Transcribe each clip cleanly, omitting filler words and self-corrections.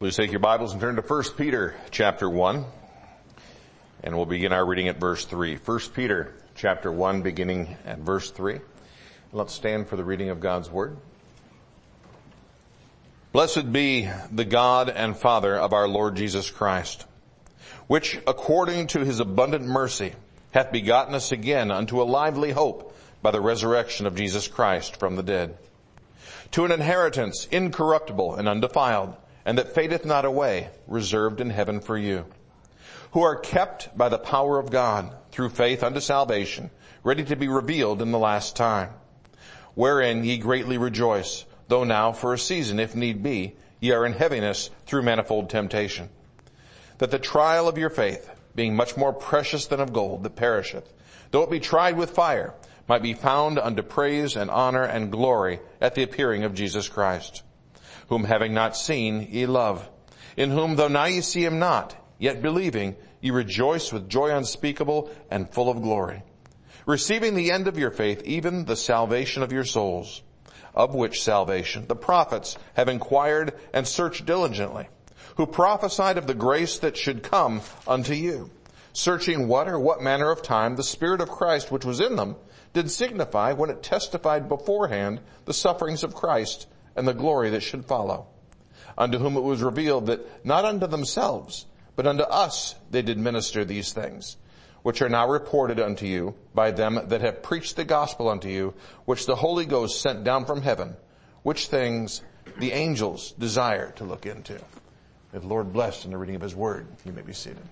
Please take your Bibles and turn to 1 Peter chapter 1, and we'll begin our reading at verse 3. 1 Peter chapter 1, beginning at verse 3. Let's stand for the reading of God's Word. Blessed be the God and Father of our Lord Jesus Christ, which according to his abundant mercy hath begotten us again unto a lively hope by the resurrection of Jesus Christ from the dead, to an inheritance incorruptible and undefiled, and that fadeth not away, reserved in heaven for you, who are kept by the power of God through faith unto salvation, ready to be revealed in the last time, wherein ye greatly rejoice, though now for a season, if need be, ye are in heaviness through manifold temptation, that the trial of your faith, being much more precious than of gold that perisheth, though it be tried with fire, might be found unto praise and honor and glory at the appearing of Jesus Christ, whom having not seen ye love, in whom though now ye see him not, yet believing ye rejoice with joy unspeakable and full of glory, receiving the end of your faith, even the salvation of your souls, of which salvation the prophets have inquired and searched diligently, who prophesied of the grace that should come unto you, searching what manner of time the Spirit of Christ which was in them did signify when it testified beforehand the sufferings of Christ and the glory that should follow, unto whom it was revealed that not unto themselves, but unto us they did minister these things, which are now reported unto you by them that have preached the gospel unto you, which the Holy Ghost sent down from heaven, which things the angels desire to look into. May the Lord bless in the reading of his word. You may be seated.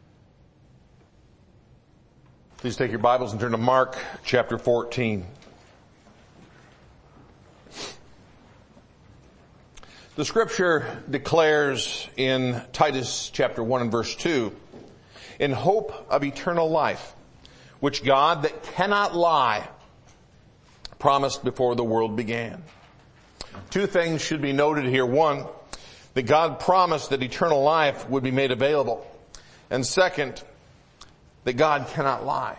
Please take your Bibles and turn to Mark chapter 14. The scripture declares in Titus chapter 1 and verse 2, in hope of eternal life, which God that cannot lie promised before the world began. Two things should be noted here. One, that God promised that eternal life would be made available. And second, that God cannot lie.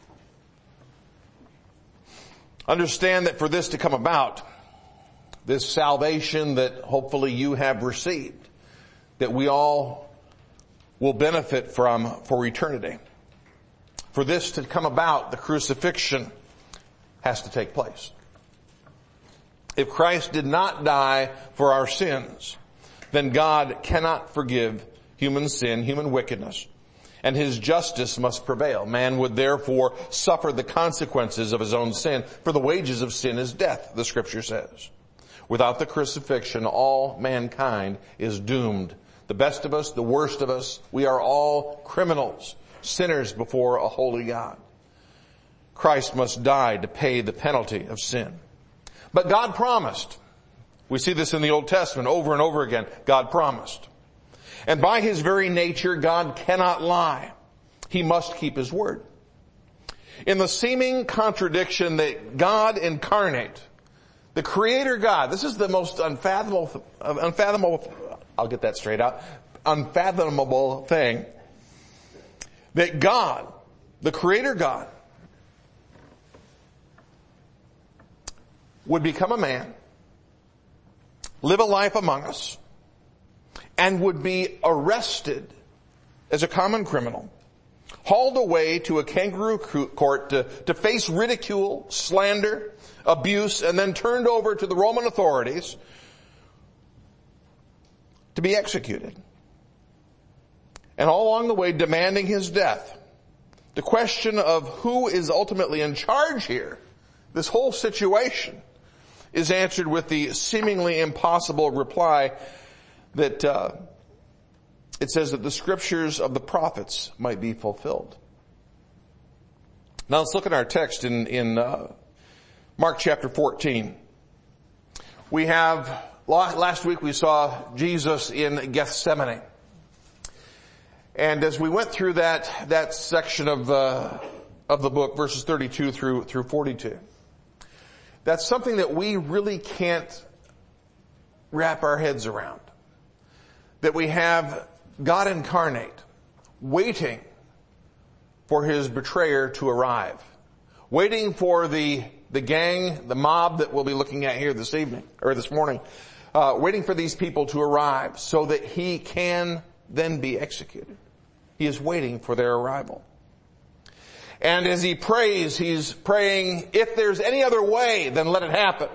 Understand that for this to come about, this salvation that hopefully you have received, that we all will benefit from for eternity. For this to come about, the crucifixion has to take place. If Christ did not die for our sins, then God cannot forgive human sin, human wickedness, and his justice must prevail. Man would therefore suffer the consequences of his own sin, for the wages of sin is death, the scripture says. Without the crucifixion, all mankind is doomed. The best of us, the worst of us, we are all criminals, sinners before a holy God. Christ must die to pay the penalty of sin. But God promised. We see this in the Old Testament over and over again. God promised. And by his very nature, God cannot lie. He must keep his word. In the seeming contradiction that God incarnate, the Creator God, this is the most unfathomable, I'll get that straight out, unfathomable thing, that God, the Creator God, would become a man, live a life among us, and would be arrested as a common criminal, hauled away to a kangaroo court to face ridicule, slander, abuse, and then turned over to the Roman authorities to be executed. And all along the way demanding his death. The question of who is ultimately in charge here, this whole situation, is answered with the seemingly impossible reply that it says that the scriptures of the prophets might be fulfilled. Now let's look at our text in Mark chapter 14. We have, last week we saw Jesus in Gethsemane. And as we went through that section of the book, verses 32 through 42, that's something that we really can't wrap our heads around. That we have God incarnate waiting for his betrayer to arrive, waiting for the gang, the mob that we'll be looking at here this evening or this morning, waiting for these people to arrive so that he can then be executed. He is waiting for their arrival. And as he prays, he's praying, if there's any other way, then let it happen.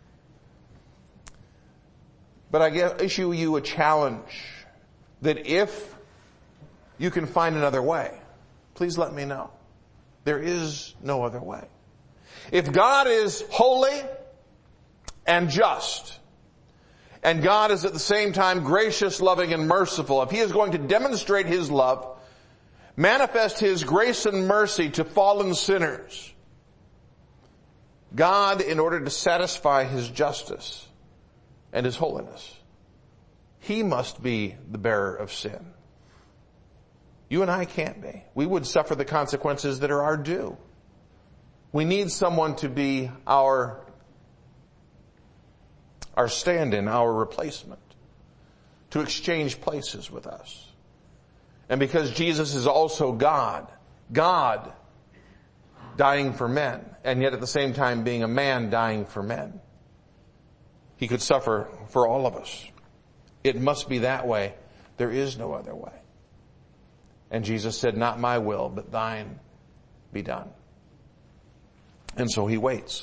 But I issue you a challenge that if you can find another way, please let me know. There is no other way. If God is holy and just, and God is at the same time gracious, loving, and merciful, if he is going to demonstrate his love, manifest his grace and mercy to fallen sinners, God, in order to satisfy his justice and his holiness, he must be the bearer of sin. You and I can't be. We would suffer the consequences that are our due. We need someone to be our stand-in, our replacement, to exchange places with us. And because Jesus is also God dying for men, and yet at the same time being a man dying for men, he could suffer for all of us. It must be that way. There is no other way. And Jesus said, not my will, but thine be done. And so he waits.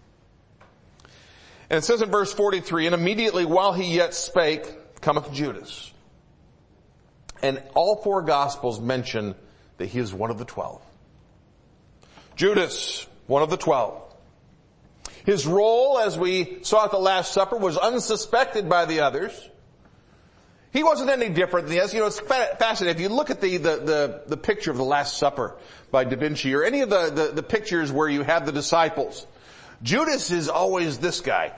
And it says in verse 43, and immediately while he yet spake, cometh Judas. And all four Gospels mention that he is one of the 12. Judas, one of the 12. His role, as we saw at the Last Supper, was unsuspected by the others. He wasn't any different than the others. You know, it's fascinating. If you look at the picture of the Last Supper by Da Vinci, or any of the pictures where you have the disciples, Judas is always this guy.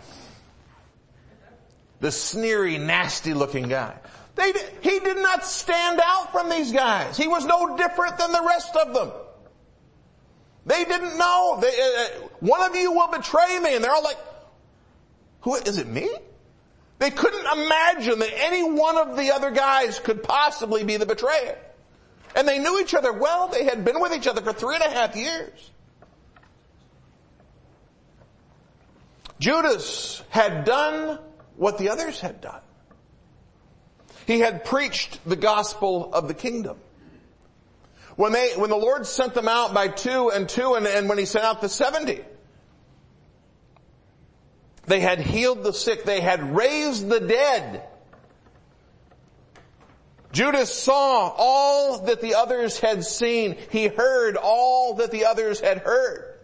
The sneery, nasty looking guy. He did not stand out from these guys. He was no different than the rest of them. They didn't know. One of you will betray me. And they're all like, who is it, me? They couldn't imagine that any one of the other guys could possibly be the betrayer. And they knew each other well. They had been with each other for 3.5 years. Judas had done what the others had done. He had preached the gospel of the kingdom. When the Lord sent them out by 2 and 2, and when he sent out the 70, they had healed the sick. They had raised the dead. Judas saw all that the others had seen. He heard all that the others had heard.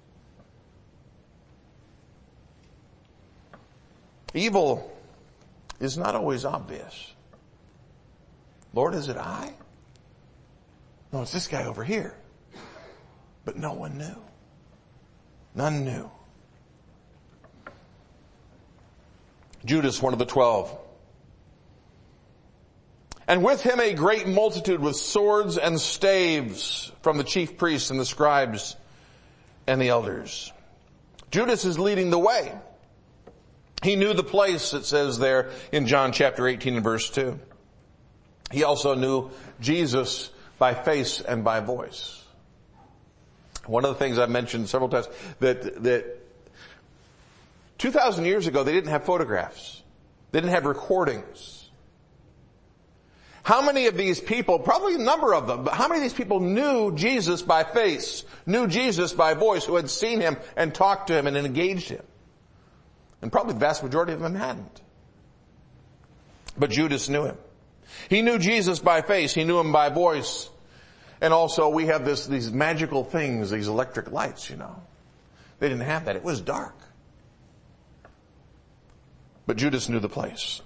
Evil is not always obvious. Lord, is it I? No, it's this guy over here. But no one knew. None knew. Judas, one of the 12. And with him a great multitude with swords and staves from the chief priests and the scribes and the elders. Judas is leading the way. He knew the place, it says there in John chapter 18 and verse 2. He also knew Jesus by face and by voice. One of the things I've mentioned several times, that 2,000 years ago they didn't have photographs. They didn't have recordings. How many of these people, probably a number of them, but how many of these people knew Jesus by face, knew Jesus by voice, who had seen him and talked to him and engaged him? And probably the vast majority of them hadn't. But Judas knew him. He knew Jesus by face. He knew him by voice. And also we have these magical things, these electric lights, you know. They didn't have that. It was dark. But Judas knew the place.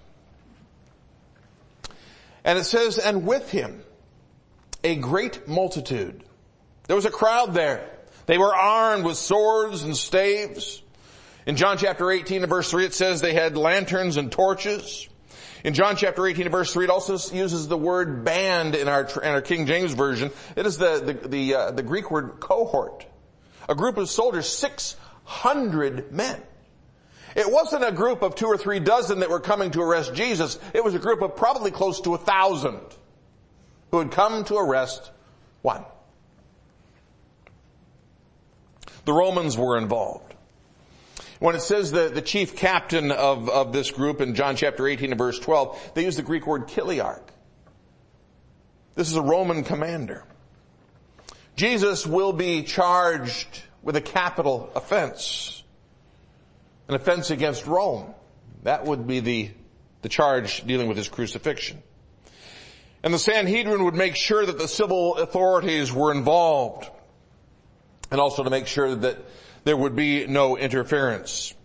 And it says, and with him a great multitude. There was a crowd there. They were armed with swords and staves. In John chapter 18 and verse 3 it says they had lanterns and torches. In John chapter 18 and verse 3 it also uses the word band in our King James Version. It is the Greek word cohort. A group of soldiers, 600 men. It wasn't a group of 2 or 3 dozen that were coming to arrest Jesus. It was a group of probably close to 1,000 who had come to arrest one. The Romans were involved. When it says the chief captain of this group in John chapter 18 and verse 12, they use the Greek word chiliarch. This is a Roman commander. Jesus will be charged with a capital offense. An offense against Rome. That would be the charge dealing with his crucifixion. And the Sanhedrin would make sure that the civil authorities were involved. And also to make sure that there would be no interference.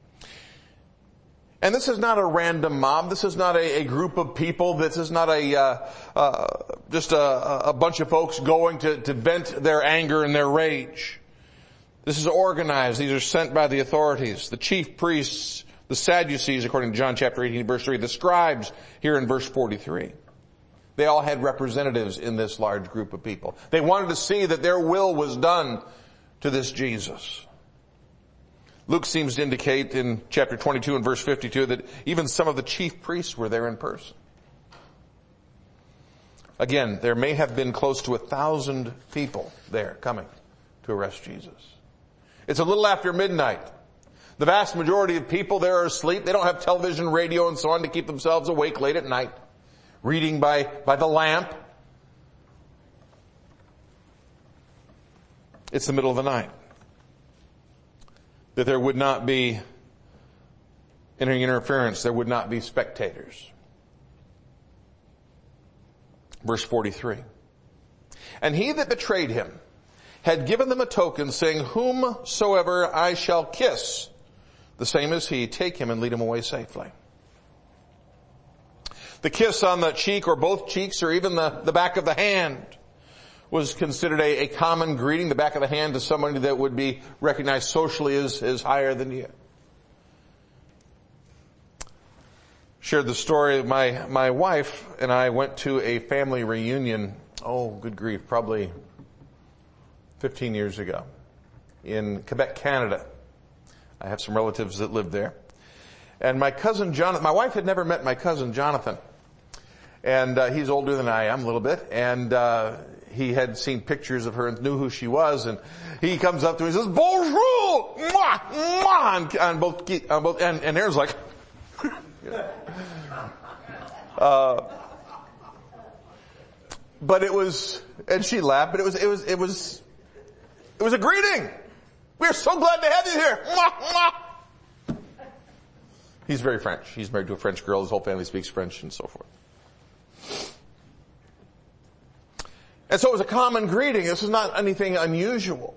And this is not a random mob. This is not a group of people. This is not just a bunch of folks going to vent their anger and their rage. This is organized. These are sent by the authorities. The chief priests, the Sadducees, according to John chapter 18, verse 3, the scribes here in verse 43. They all had representatives in this large group of people. They wanted to see that their will was done to this Jesus. Luke seems to indicate in chapter 22 and verse 52 that even some of the chief priests were there in person. Again, there may have been close to 1,000 people there coming to arrest Jesus. It's a little after midnight. The vast majority of people there are asleep. They don't have television, radio, and so on to keep themselves awake late at night, reading by the lamp. It's the middle of the night. That there would not be any interference. There would not be spectators. Verse 43. And he that betrayed him had given them a token, saying, whomsoever I shall kiss, the same as he, take him and lead him away safely. The kiss on the cheek or both cheeks or even the back of the hand was considered a common greeting, the back of the hand to somebody that would be recognized socially as higher than you. Shared the story of my wife and I went to a family reunion, good grief, probably 15 years ago in Quebec, Canada. I have some relatives that live there. And my cousin Jonathan, my wife had never met my cousin Jonathan. And he's older than I am a little bit. And he had seen pictures of her and knew who she was. And he comes up to me and says, bonjour! Mwah! Mwah! On both, and Aaron's like, but it was, and she laughed, but it was a greeting. We're so glad to have you here. Mwah! Mwah! He's very French. He's married to a French girl. His whole family speaks French and so forth. And so it was a common greeting. This is not anything unusual.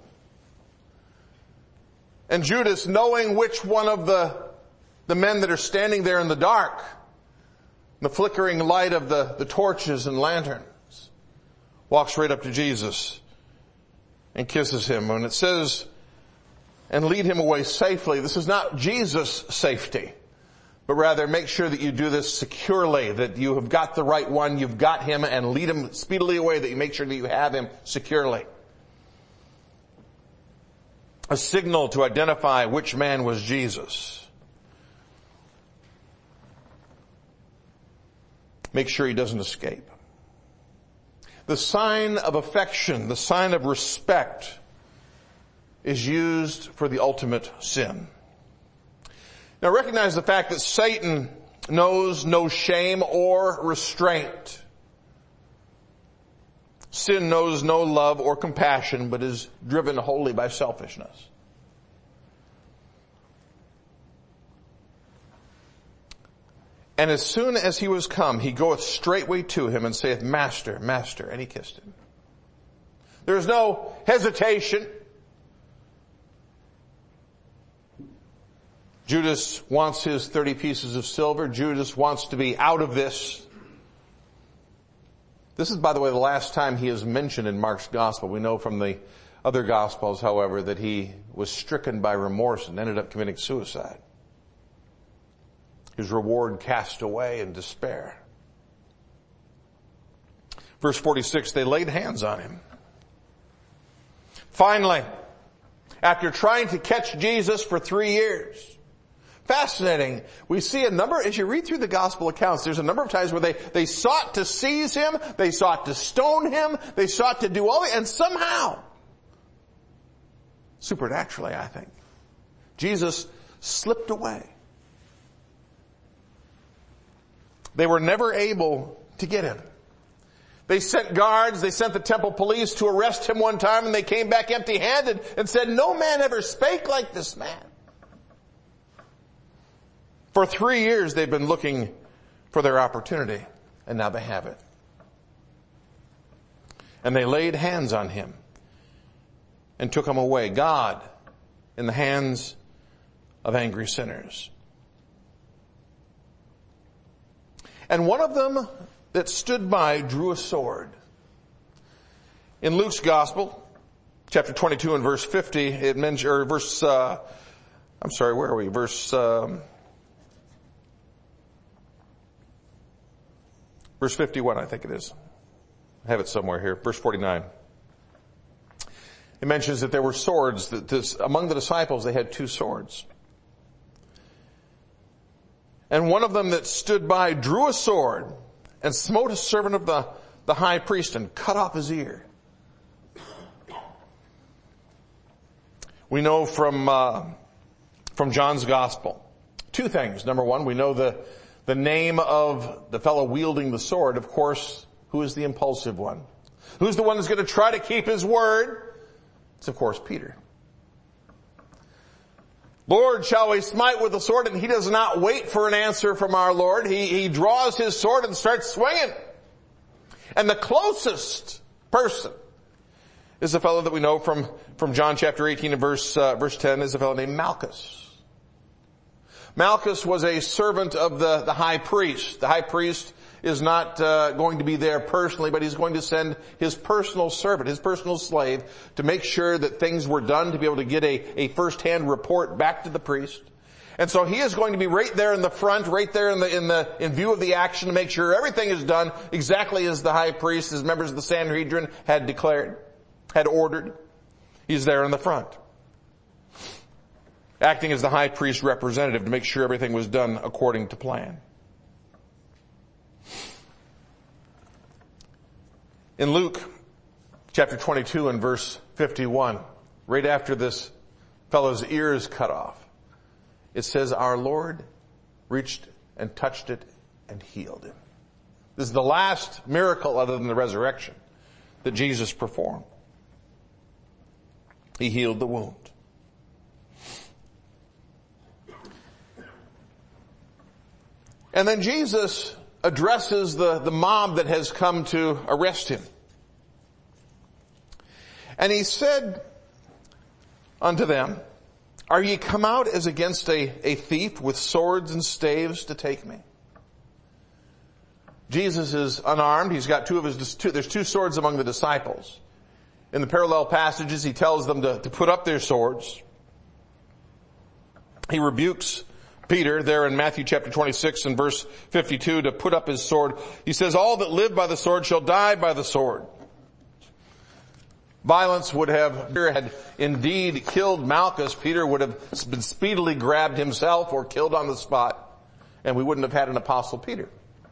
And Judas, knowing which one of the men that are standing there in the dark, the flickering light of the torches and lanterns, walks right up to Jesus and kisses him. And it says, and lead him away safely. This is not Jesus' safety, but rather make sure that you do this securely, that you have got the right one, you've got him, and lead him speedily away, that you make sure that you have him securely. A signal to identify which man was Jesus. Make sure he doesn't escape. The sign of affection, the sign of respect, is used for the ultimate sin. Now recognize the fact that Satan knows no shame or restraint. Sin knows no love or compassion, but is driven wholly by selfishness. And as soon as he was come, he goeth straightway to him and saith, Master, Master, and he kissed him. There is no hesitation. Judas wants his 30 pieces of silver. Judas wants to be out of this. This is, by the way, the last time he is mentioned in Mark's gospel. We know from the other gospels, however, that he was stricken by remorse and ended up committing suicide. His reward cast away in despair. Verse 46, they laid hands on him. Finally, after trying to catch Jesus for 3 years, fascinating. We see a number, as you read through the gospel accounts, there's a number of times where they sought to seize him, they sought to stone him, they sought to do all that, and somehow, supernaturally I think, Jesus slipped away. They were never able to get him. They sent guards, they sent the temple police to arrest him one time, and they came back empty-handed and said, "No man ever spake like this man." For 3 years they've been looking for their opportunity, and now they have it. And they laid hands on him and took him away. God in the hands of angry sinners. And one of them that stood by drew a sword. In Luke's Gospel, chapter 22 and verse 50, it mentions, or verse, where are we? Verse 51, I think it is. I have it somewhere here. Verse 49. It mentions that there were swords, that among the disciples they had 2 swords. And one of them that stood by drew a sword and smote a servant of the high priest and cut off his ear. We know from John's Gospel 2 things. Number 1, we know the name of the fellow wielding the sword. Of course, who is the impulsive one? Who's the one that's going to try to keep his word? It's of course Peter. "Lord, shall we smite with the sword?" And he does not wait for an answer from our Lord. He draws his sword and starts swinging. And the closest person is a fellow that we know from John chapter 18 and verse 10 is a fellow named Malchus. Malchus was a servant of the high priest. The high priest is not going to be there personally, but he's going to send his personal servant, his personal slave, to make sure that things were done, to be able to get a first-hand report back to the priest. And so he is going to be right there in the front, right there in view of the action, to make sure everything is done exactly as the high priest, as members of the Sanhedrin had declared, had ordered. He's there in the front, acting as the high priest's representative to make sure everything was done according to plan. In Luke chapter 22 and verse 51, right after this fellow's ear is cut off, it says, "Our Lord reached and touched it and healed him." This is the last miracle other than the resurrection that Jesus performed. He healed the wound. And then Jesus addresses the mob that has come to arrest him. And he said unto them, "Are ye come out as against a thief with swords and staves to take me?" Jesus is unarmed. He's got there's 2 swords among the disciples. In the parallel passages, he tells them to put up their swords. He rebukes Peter there in Matthew chapter 26 and verse 52 to put up his sword. He says, "All that live by the sword shall die by the sword." Violence had indeed killed Malchus. Peter would have been speedily grabbed himself or killed on the spot, and we wouldn't have had an apostle Peter.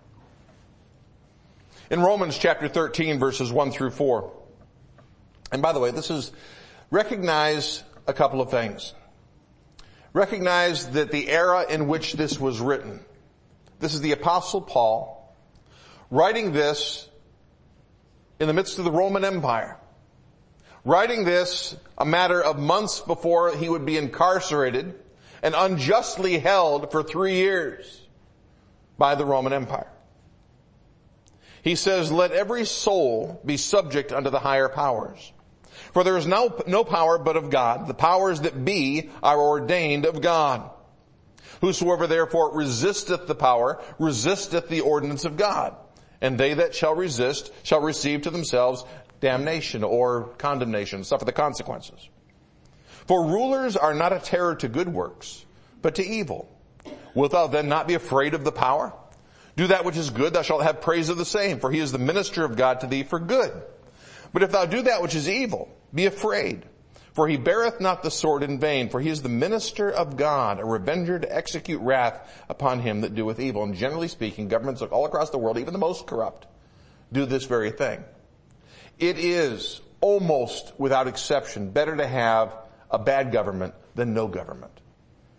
In Romans chapter 13 verses 1 through 4. And by the way, recognize a couple of things. Recognize that the era in which this was written, this is the Apostle Paul writing this in the midst of the Roman Empire. Writing this a matter of months before he would be incarcerated and unjustly held for 3 years by the Roman Empire. He says, "Let every soul be subject unto the higher powers. For there is no power but of God. The powers that be are ordained of God. Whosoever therefore resisteth the power, resisteth the ordinance of God. And they that shall resist shall receive to themselves damnation," or condemnation, suffer the consequences. "For rulers are not a terror to good works, but to evil. Wilt thou then not be afraid of the power? Do that which is good, thou shalt have praise of the same, for he is the minister of God to thee for good. But if thou do that which is evil, be afraid, for he beareth not the sword in vain, for he is the minister of God, a revenger to execute wrath upon him that doeth evil." And generally speaking, governments all across the world, even the most corrupt, do this very thing. It is almost without exception better to have a bad government than no government.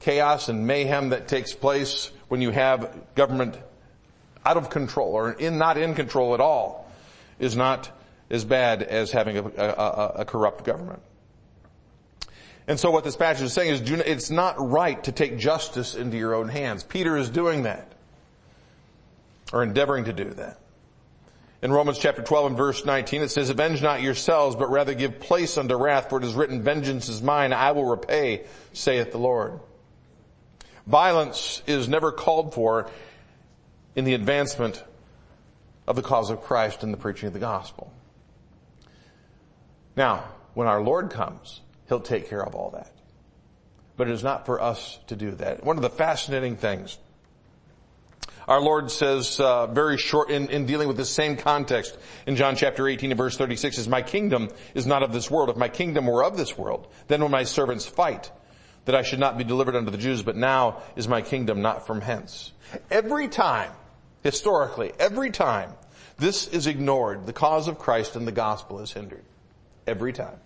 chaos and mayhem that takes place when you have government out of control or not in control at all is not as bad as having a corrupt government. And so what this passage is saying is it's not right to take justice into your own hands. Peter is doing that, or endeavoring to do that. In Romans chapter 12 and verse 19 it says, "Avenge not yourselves, but rather give place unto wrath, for it is written, Vengeance is mine, I will repay, saith the Lord." Violence is never called for in the advancement of the cause of Christ and the preaching of the gospel. Now, when our Lord comes, He'll take care of all that. But it is not for us to do that. One of the fascinating things, our Lord says very short in dealing with the same context in John chapter 18 and verse 36 is, "My kingdom is not of this world. If my kingdom were of this world, then would my servants fight, that I should not be delivered unto the Jews, but now is my kingdom not from hence." Every time, historically, every time this is ignored, the cause of Christ and the gospel is hindered. Every time.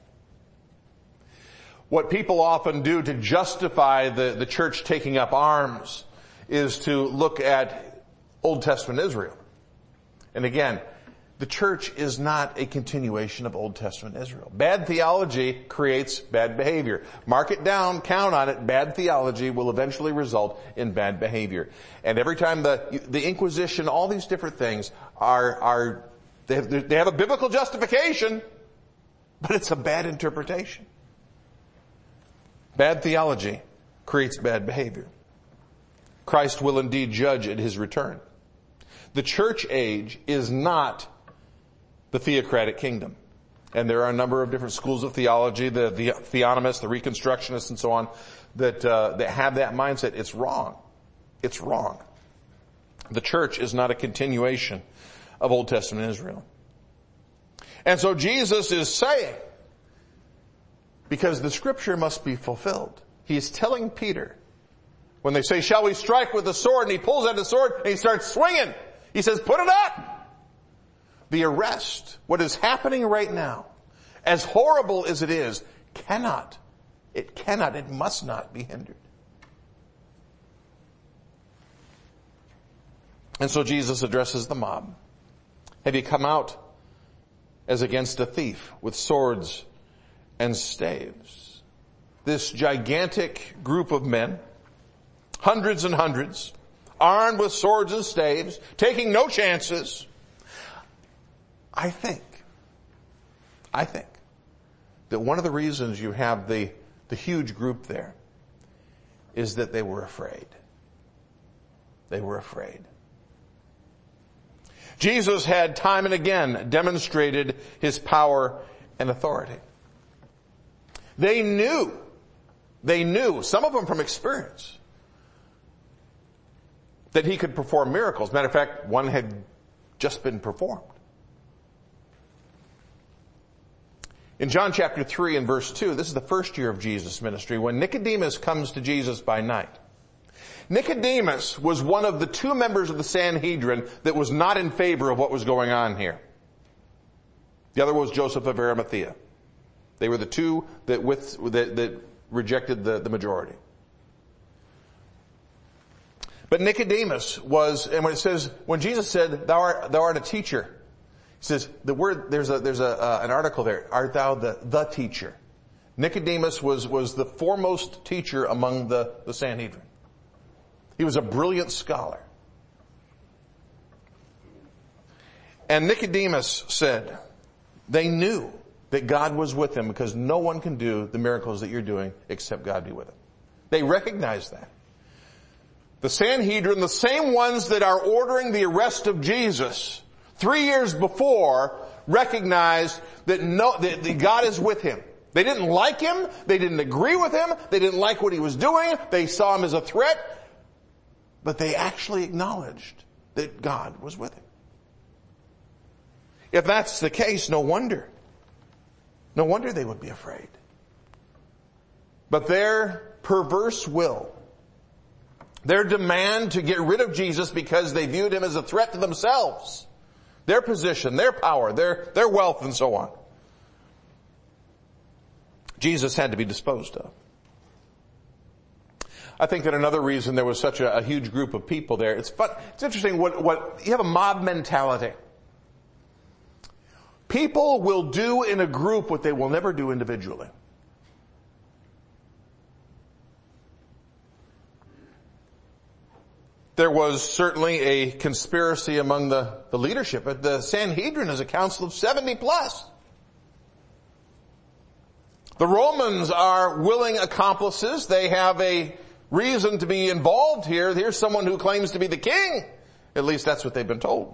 What people often do to justify the church taking up arms is to look at Old Testament Israel. And again, the church is not a continuation of Old Testament Israel. Bad theology creates bad behavior. Mark it down, count on it. Bad theology will eventually result in bad behavior. And every time the Inquisition, all these different things they have a biblical justification, but it's a bad interpretation. Bad theology creates bad behavior. Christ will indeed judge at His return. The church age is not the theocratic kingdom. And there are a number of different schools of theology, the theonomists, the reconstructionists, and so on, that have that mindset. It's wrong. It's wrong. The church is not a continuation of Old Testament Israel. And so Jesus is saying, because the scripture must be fulfilled, He is telling Peter, when they say, "Shall we strike with the sword?" and he pulls out the sword and he starts swinging, He says, "Put it up!" The arrest, what is happening right now, as horrible as it is, it must not be hindered. And so Jesus addresses the mob. "Have you come out as against a thief with swords and staves?" This gigantic group of men, hundreds and hundreds, armed with swords and staves, taking no chances. I think that one of the reasons you have the huge group there is that they were afraid. They were afraid. Jesus had time and again demonstrated His power and authority. They knew, some of them from experience, that He could perform miracles. Matter of fact, one had just been performed. In John chapter 3 and verse 2, this is the first year of Jesus' ministry, when Nicodemus comes to Jesus by night. Nicodemus was one of the two members of the Sanhedrin that was not in favor of what was going on here. The other was Joseph of Arimathea. They were the two that rejected the majority. But Nicodemus was, and when it says, when Jesus said, thou art a teacher, He says, the word, there's an article there, art thou the teacher? Nicodemus was the foremost teacher among the Sanhedrin. He was a brilliant scholar. And Nicodemus said, they knew that God was with him because no one can do the miracles that you're doing except God be with him. They recognized that. The Sanhedrin, the same ones that are ordering the arrest of Jesus 3 years before, recognized that that God is with him. They didn't like him. They didn't agree with him. They didn't like what he was doing. They saw him as a threat. But they actually acknowledged that God was with him. If that's the case, no wonder they would be afraid. But their perverse will, their demand to get rid of Jesus because they viewed him as a threat to themselves, their position, their power, their wealth, and so on, Jesus had to be disposed of. I think that another reason there was such a huge group of people there, it's interesting what you have a mob mentality. People will do in a group what they will never do individually. There was certainly a conspiracy among the leadership. The Sanhedrin is a council of 70 plus. The Romans are willing accomplices. They have a reason to be involved here. Here's someone who claims to be the king. At least that's what they've been told.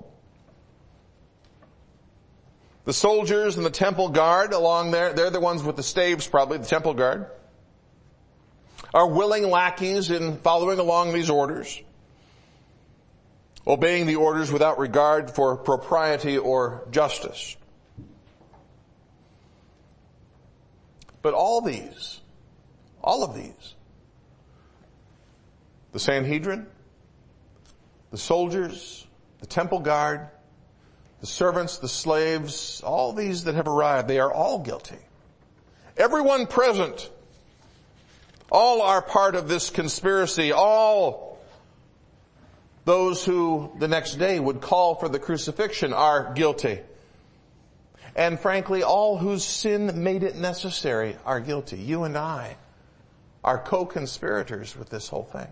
The soldiers and the temple guard along there, they're the ones with the staves probably, the temple guard, are willing lackeys in following along these orders, obeying the orders without regard for propriety or justice. But all of these, the Sanhedrin, the soldiers, the temple guard, the servants, the slaves, all these that have arrived, they are all guilty. Everyone present, all are part of this conspiracy, all those who the next day would call for the crucifixion are guilty. And frankly, all whose sin made it necessary are guilty. You and I are co-conspirators with this whole thing.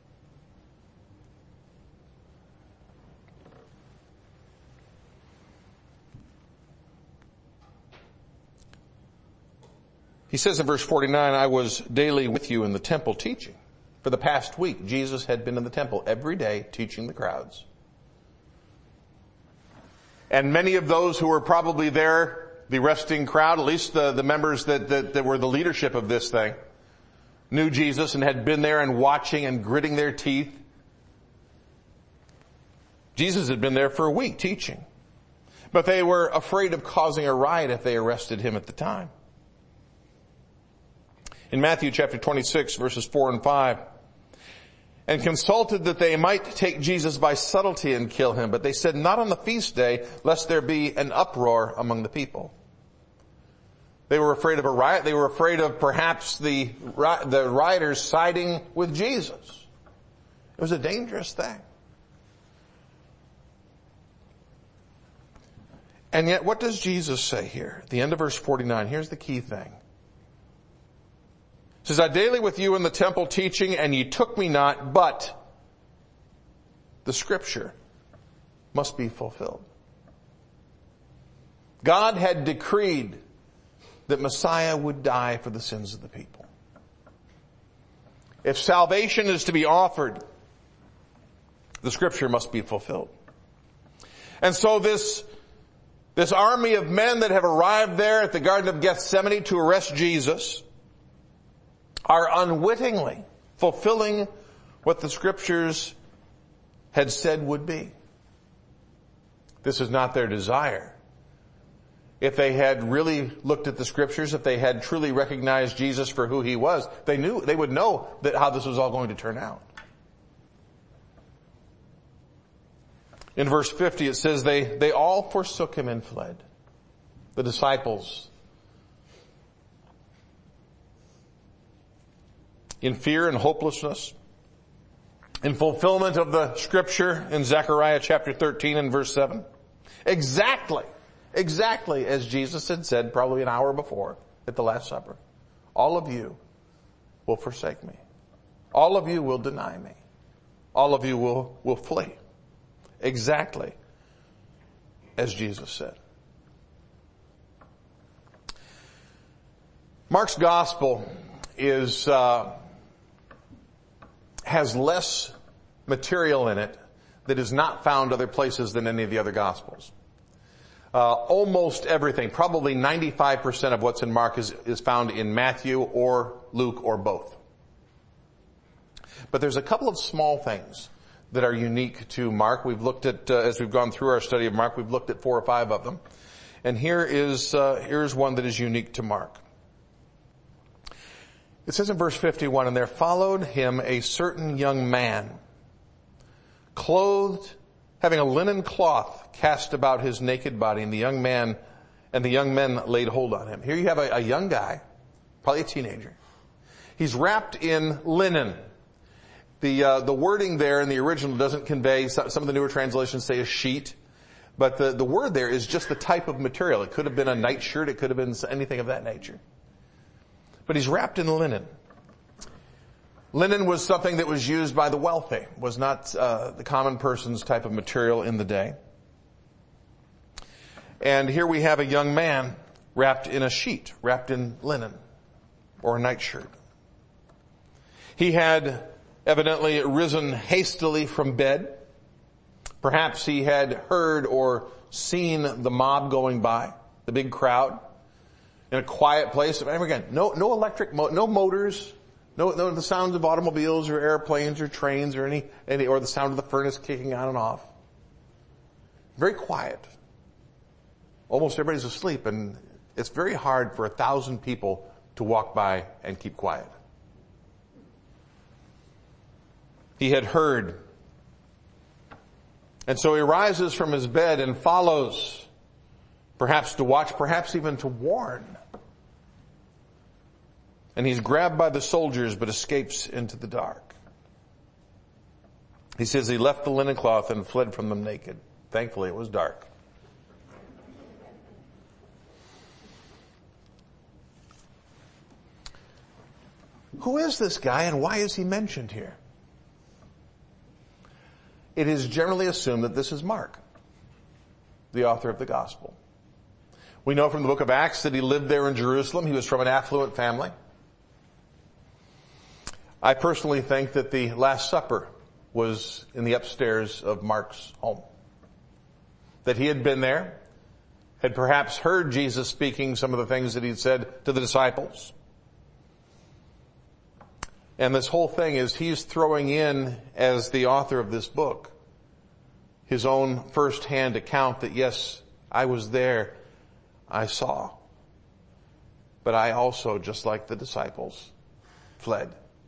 He says in verse 49, I was daily with you in the temple teaching. For the past week, Jesus had been in the temple every day teaching the crowds. And many of those who were probably there, the arresting crowd, at least the members that were the leadership of this thing, knew Jesus and had been there and watching and gritting their teeth. Jesus had been there for a week teaching. But they were afraid of causing a riot if they arrested him at the time. In Matthew chapter 26, verses 4 and 5, and consulted that they might take Jesus by subtlety and kill him. But they said, not on the feast day, lest there be an uproar among the people. They were afraid of a riot. They were afraid of perhaps the rioters siding with Jesus. It was a dangerous thing. And yet, what does Jesus say here? At the end of verse 49, here's the key thing. It says, I daily with you in the temple teaching, and ye took me not, but the scripture must be fulfilled. God had decreed that Messiah would die for the sins of the people. If salvation is to be offered, the scripture must be fulfilled. And so this army of men that have arrived there at the Garden of Gethsemane to arrest Jesus are unwittingly fulfilling what the scriptures had said would be. This is not their desire. If they had really looked at the scriptures, if they had truly recognized Jesus for who he was, they would know that how this was all going to turn out. In verse 50 it says, they all forsook him and fled. The disciples, in fear and hopelessness, in fulfillment of the scripture in Zechariah chapter 13 and verse 7. Exactly as Jesus had said probably an hour before at the Last Supper. All of you will forsake me. All of you will deny me. All of you will flee. Exactly as Jesus said. Mark's gospel has less material in it that is not found other places than any of the other gospels. Almost everything, probably 95% of what's in Mark is found in Matthew or Luke or both. But there's a couple of small things that are unique to Mark. We've looked at, as we've gone through our study of Mark, we've looked at 4 or 5 of them. And here's one that is unique to Mark. It says in verse 51, and there followed him a certain young man, clothed, having a linen cloth cast about his naked body, and the young men laid hold on him. Here you have a young guy, probably a teenager. He's wrapped in linen. The wording there in the original doesn't convey, some of the newer translations say a sheet, but the word there is just the type of material. It could have been a nightshirt, it could have been anything of that nature. But he's wrapped in linen. Linen was something that was used by the wealthy, was not the common person's type of material in the day. And here we have a young man wrapped in a sheet, wrapped in linen, or a nightshirt. He had evidently risen hastily from bed. Perhaps he had heard or seen the mob going by, the big crowd, in a quiet place. And again, no electric, no motors, no the sounds of automobiles or airplanes or trains or any or the sound of the furnace kicking on and off. Very quiet. Almost everybody's asleep, and it's very hard for 1,000 people to walk by and keep quiet. He had heard. And so he rises from his bed and follows, perhaps to watch, perhaps even to warn. And he's grabbed by the soldiers but escapes into the dark. He says he left the linen cloth and fled from them naked. Thankfully it was dark. Who is this guy and why is he mentioned here? It is generally assumed that this is Mark, the author of the gospel. We know from the book of Acts that he lived there in Jerusalem. He was from an affluent family. I personally think that the Last Supper was in the upstairs of Mark's home. That he had been there, had perhaps heard Jesus speaking some of the things that he'd said to the disciples. And this whole thing is he's throwing in, as the author of this book, his own first-hand account that, yes, I was there, I saw. But I also, just like the disciples, fled.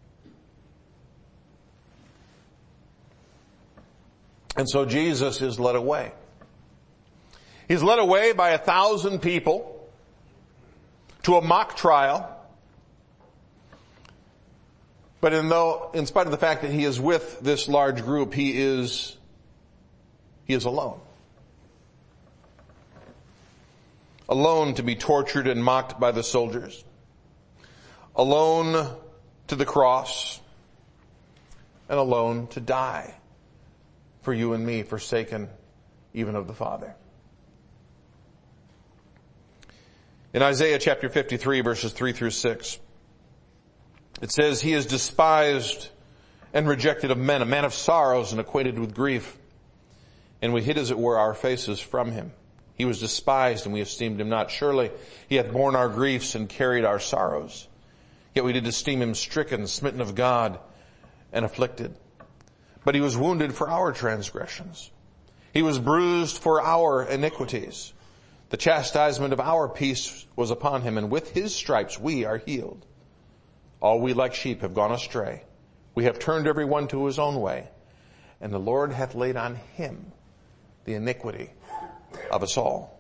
And so Jesus is led away. He's led away by 1,000 people to a mock trial. But in spite of the fact that he is with this large group, he is alone. Alone to be tortured and mocked by the soldiers. Alone to the cross. And alone to die for you and me, forsaken even of the Father. In Isaiah chapter 53 verses 3 through 6, it says, he is despised and rejected of men, a man of sorrows and acquainted with grief. And we hid, as it were, our faces from him. He was despised and we esteemed him not. Surely he hath borne our griefs and carried our sorrows. Yet we did esteem him stricken, smitten of God, and afflicted. But he was wounded for our transgressions. He was bruised for our iniquities. The chastisement of our peace was upon him, and with his stripes we are healed. All we like sheep have gone astray. We have turned every one to his own way. And the Lord hath laid on him the iniquity of us all.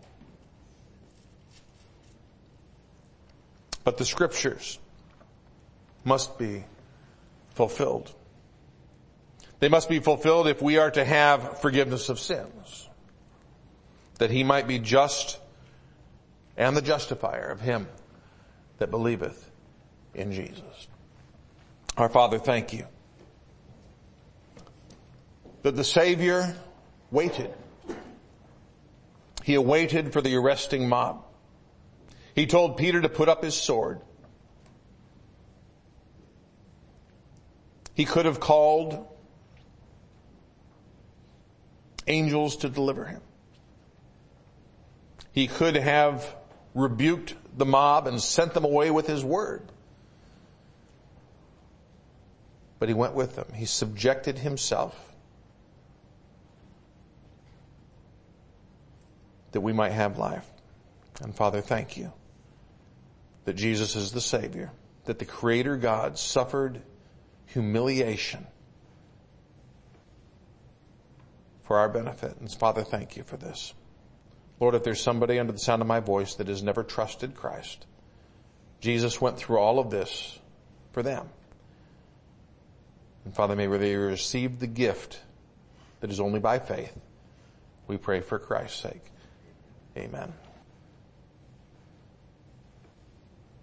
But the scriptures must be fulfilled. They must be fulfilled if we are to have forgiveness of sins. That he might be just and the justifier of him that believeth in Jesus. Our Father, thank you that the Savior waited. He awaited for the arresting mob. He told Peter to put up his sword. He could have called angels to deliver him. He could have rebuked the mob and sent them away with his word. But he went with them. He subjected himself that we might have life. And Father, thank you that Jesus is the Savior, that the Creator God suffered humiliation for our benefit. And Father, thank you for this. Lord, if there's somebody under the sound of my voice that has never trusted Christ, Jesus went through all of this for them. And Father, may they receive the gift that is only by faith. We pray for Christ's sake. Amen.